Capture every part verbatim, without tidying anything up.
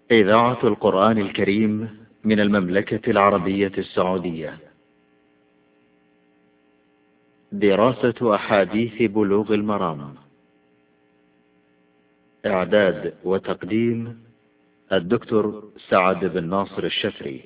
إذاعة القرآن الكريم من المملكة العربية السعودية. دراسة أحاديث بلوغ المرام. إعداد وتقديم الدكتور سعد بن ناصر الشفري.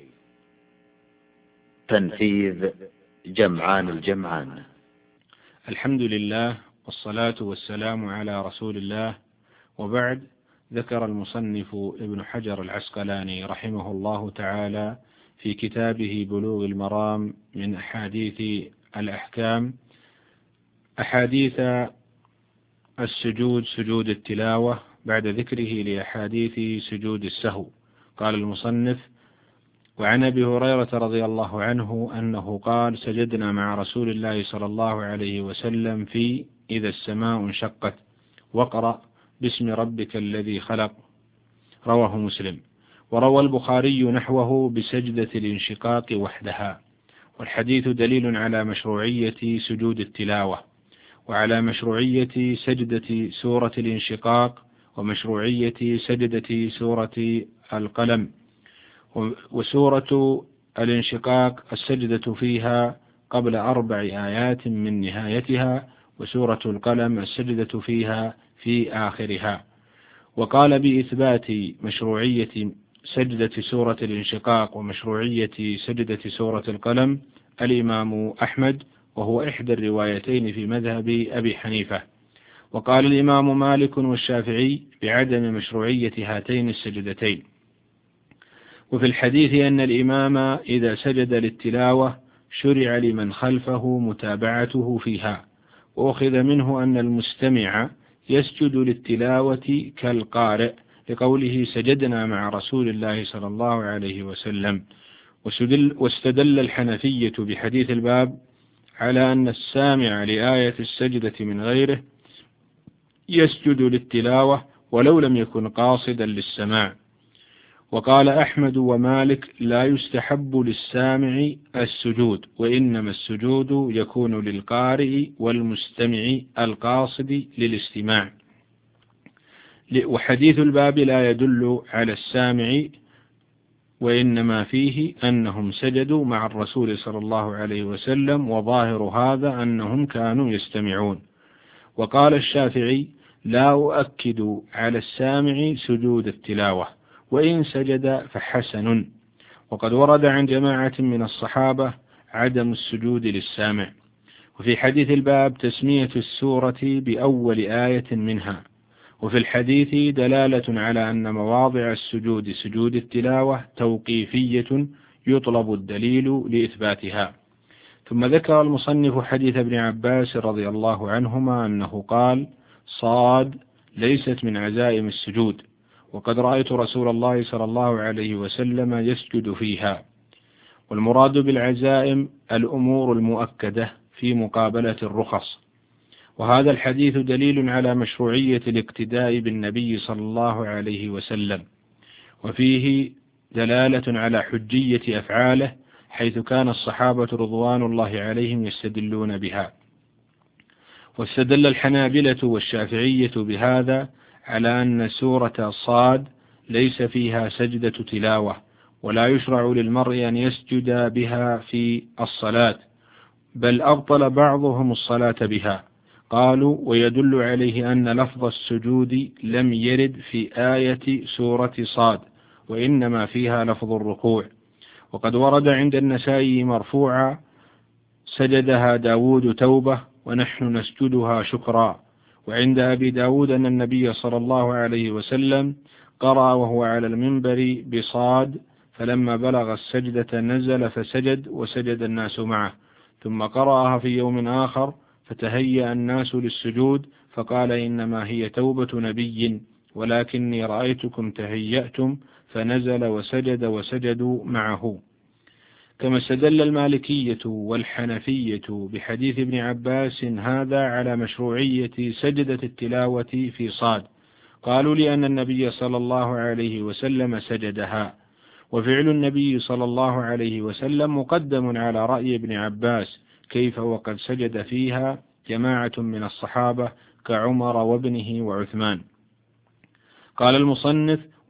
تنفيذ جمعان الجمعان. الحمد لله والصلاة والسلام على رسول الله، وبعد. ذكر المصنف ابن حجر العسقلاني رحمه الله تعالى في كتابه بلوغ المرام من أحاديث الأحكام أحاديث السجود، سجود التلاوة، بعد ذكره لأحاديث سجود السهو. قال المصنف: وعن أبي هريرة رضي الله عنه أنه قال: سجدنا مع رسول الله صلى الله عليه وسلم في إذا السماء انشقت واقرأ باسم ربك الذي خلق. رواه مسلم. وروى البخاري نحوه بسجدة الانشقاق وحدها. والحديث دليل على مشروعية سجود التلاوة، وعلى مشروعية سجدة سورة الانشقاق، ومشروعية سجدة سورة القلم. وسورة الانشقاق السجدة فيها قبل أربع آيات من نهايتها، وسورة القلم السجدة فيها في آخرها. وقال بإثبات مشروعية سجدة سورة الانشقاق ومشروعية سجدة سورة القلم الإمام أحمد، وهو إحدى الروايتين في مذهب أبي حنيفة. وقال الإمام مالك والشافعي بعدم مشروعية هاتين السجدتين. وفي الحديث أن الإمام إذا سجد للتلاوة شرع لمن خلفه متابعته فيها، وأخذ منه أن المستمع يسجد للتلاوة كالقارئ، لقوله سجدنا مع رسول الله صلى الله عليه وسلم. واستدل الحنفية بحديث الباب على أن السامع لآية السجدة من غيره يسجد للتلاوة ولو لم يكن قاصدا للسماع. وقال أحمد ومالك: لا يستحب للسامع السجود، وإنما السجود يكون للقارئ والمستمع القاصد للاستماع. وحديث الباب لا يدل على السامع، وإنما فيه أنهم سجدوا مع الرسول صلى الله عليه وسلم، وظاهر هذا أنهم كانوا يستمعون. وقال الشافعي: لا أؤكد على السامع سجود التلاوة، وإن سجد فحسن. وقد ورد عن جماعة من الصحابة عدم السجود للسامع. وفي حديث الباب تسمية السورة بأول آية منها. وفي الحديث دلالة على أن مواضع السجود سجود التلاوة توقيفية يطلب الدليل لإثباتها. ثم ذكر المصنف حديث ابن عباس رضي الله عنهما أنه قال: صاد ليست من عزائم السجود، وقد رأيت رسول الله صلى الله عليه وسلم يسجد فيها. والمراد بالعزائم الأمور المؤكدة في مقابلة الرخص. وهذا الحديث دليل على مشروعية الاقتداء بالنبي صلى الله عليه وسلم، وفيه دلالة على حجية أفعاله، حيث كان الصحابة رضوان الله عليهم يستدلون بها. واستدل الحنابلة والشافعية بهذا على أن سورة صاد ليس فيها سجدة تلاوة، ولا يشرع للمرء أن يسجد بها في الصلاة، بل أبطل بعضهم الصلاة بها. قالوا: ويدل عليه أن لفظ السجود لم يرد في آية سورة صاد، وإنما فيها لفظ الركوع. وقد ورد عند النسائي مرفوعا: سجدها داود توبة ونحن نسجدها شكرا. وعند أبي داود أن النبي صلى الله عليه وسلم قرأ وهو على المنبر بصاد، فلما بلغ السجدة نزل فسجد، وسجد الناس معه، ثم قرأها في يوم آخر فتهيأ الناس للسجود، فقال: إنما هي توبة نبي، ولكني رأيتكم تهيأتم، فنزل وسجد وسجدوا معه. كما استدل المالكية والحنفية بحديث ابن عباس هذا على مشروعية سجدة التلاوة في صاد. قالوا: لأن النبي صلى الله عليه وسلم سجدها، وفعل النبي صلى الله عليه وسلم مقدم على رأي ابن عباس، كيف وقد سجد فيها جماعة من الصحابة كعمر وابنه وعثمان. قال المصنف: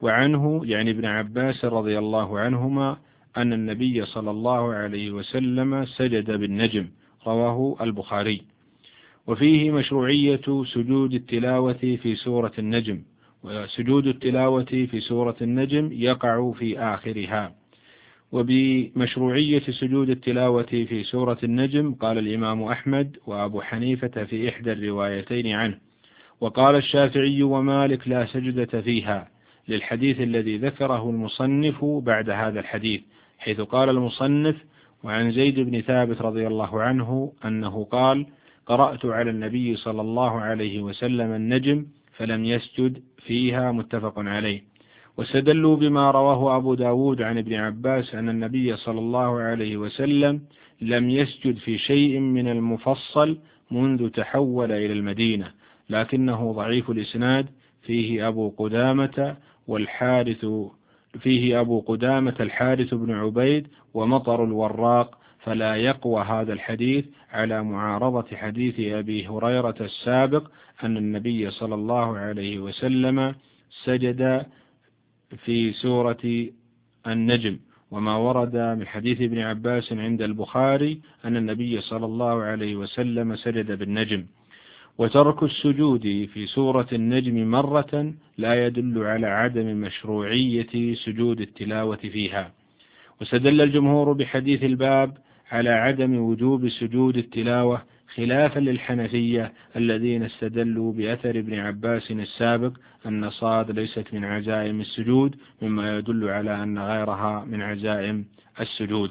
وعنه يعني ابن عباس رضي الله عنهما أن النبي صلى الله عليه وسلم سجد بالنجم، رواه البخاري. وفيه مشروعية سجود التلاوة في سورة النجم، وسجود التلاوة في سورة النجم يقع في آخرها. وبمشروعية سجود التلاوة في سورة النجم قال الإمام أحمد وأبو حنيفة في إحدى الروايتين عنه، وقال الشافعي ومالك لا سجدة فيها، للحديث الذي ذكره المصنف بعد هذا الحديث، حيث قال المصنف: وعن زيد بن ثابت رضي الله عنه أنه قال: قرأت على النبي صلى الله عليه وسلم النجم فلم يسجد فيها، متفق عليه. واستدلوا بما رواه أبو داود عن ابن عباس أن النبي صلى الله عليه وسلم لم يسجد في شيء من المفصل منذ تحول إلى المدينة، لكنه ضعيف الإسناد، فيه أبو قدامة والحارث فيه أبو قدامة الحارث بن عبيد ومطر الوراق، فلا يقوى هذا الحديث على معارضة حديث أبي هريرة السابق أن النبي صلى الله عليه وسلم سجد في سورة النجم، وما ورد من حديث ابن عباس عند البخاري أن النبي صلى الله عليه وسلم سجد بالنجم. وترك السجود في سورة النجم مرة لا يدل على عدم مشروعية سجود التلاوة فيها. واستدل الجمهور بحديث الباب على عدم وجوب سجود التلاوة، خلافا للحنفية الذين استدلوا بأثر ابن عباس السابق أن صاد ليست من عزائم السجود، مما يدل على أن غيرها من عزائم السجود.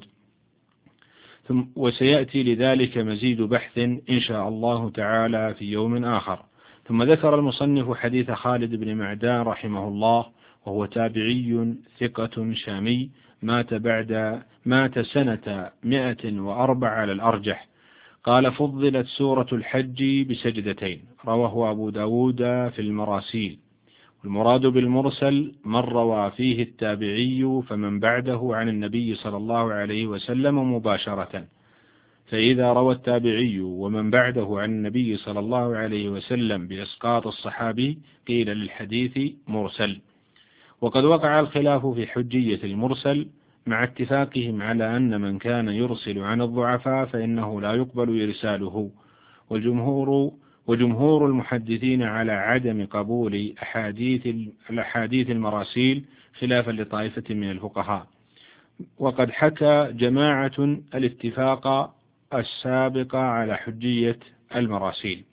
ثم وسيأتي لذلك مزيد بحث إن شاء الله تعالى في يوم آخر. ثم ذكر المصنف حديث خالد بن معدان رحمه الله، وهو تابعي ثقة شامي، مات بعد مات سنة مئة وأربع على الأرجح. قال: فضلت سورة الحج بسجدتين، رواه أبو داود في المراسيل. والمراد بالمرسل من روى فيه التابعي فمن بعده عن النبي صلى الله عليه وسلم مباشرة، فإذا روى التابعي ومن بعده عن النبي صلى الله عليه وسلم بإسقاط الصحابي قيل للحديث مرسل. وقد وقع الخلاف في حجية المرسل، مع اتفاقهم على أن من كان يرسل عن الضعفاء فإنه لا يقبل إرساله، والجمهور وجمهور المحدثين على عدم قبول أحاديث الأحاديث المراسيل، خلافا لطائفة من الفقهاء. وقد حكى جماعة الاتفاق السابق على حجية المراسيل.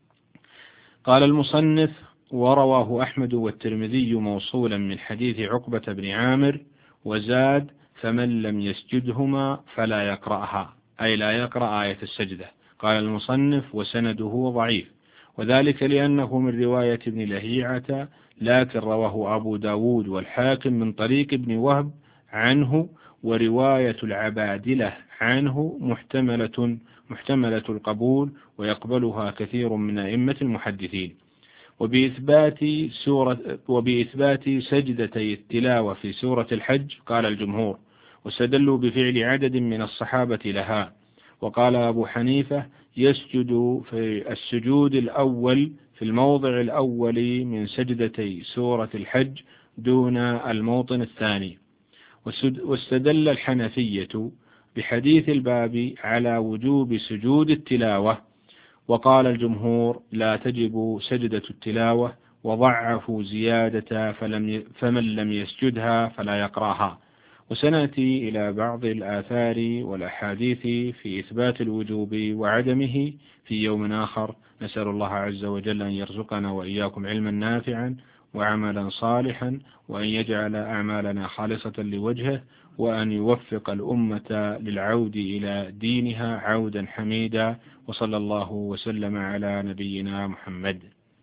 قال المصنف: ورواه أحمد والترمذي موصولا من حديث عقبة بن عامر، وزاد: فمن لم يسجدهما فلا يقرأها، أي لا يقرأ آية السجدة. قال المصنف: وسنده ضعيف، وذلك لأنه من رواية ابن لهيعة، لكن رواه أبو داود والحاكم من طريق ابن وهب عنه، ورواية العبادلة عنه محتملة محتملة القبول، ويقبلها كثير من أئمة المحدثين. وبإثبات سورة وبإثبات سجدتي التلاوة في سورة الحج قال الجمهور، واستدلوا بفعل عدد من الصحابة لها. وقال أبو حنيفة: يسجد في السجود الأول في الموضع الأول من سجدتي سورة الحج دون الموطن الثاني. واستدل الحنفية بحديث الباب على وجوب سجود التلاوة، وقال الجمهور: لا تجب سجدة التلاوة، وضعفوا زيادة فلم فمن لم يسجدها فلا يقرأها. وسنأتي إلى بعض الآثار والأحاديث في إثبات الوجوب وعدمه في يوم آخر. نسأل الله عز وجل أن يرزقنا وإياكم علما نافعا وعملا صالحا، وأن يجعل أعمالنا خالصة لوجهه، وأن يوفق الأمة للعود إلى دينها عودا حميدا. وصلى الله وسلم على نبينا محمد.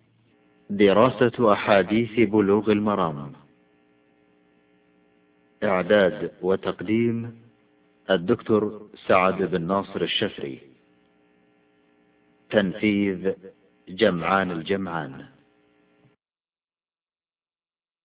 دراسة أحاديث بلوغ المرام، إعداد وتقديم الدكتور سعد بن ناصر الشفري، تنفيذ جمعان الجمعان.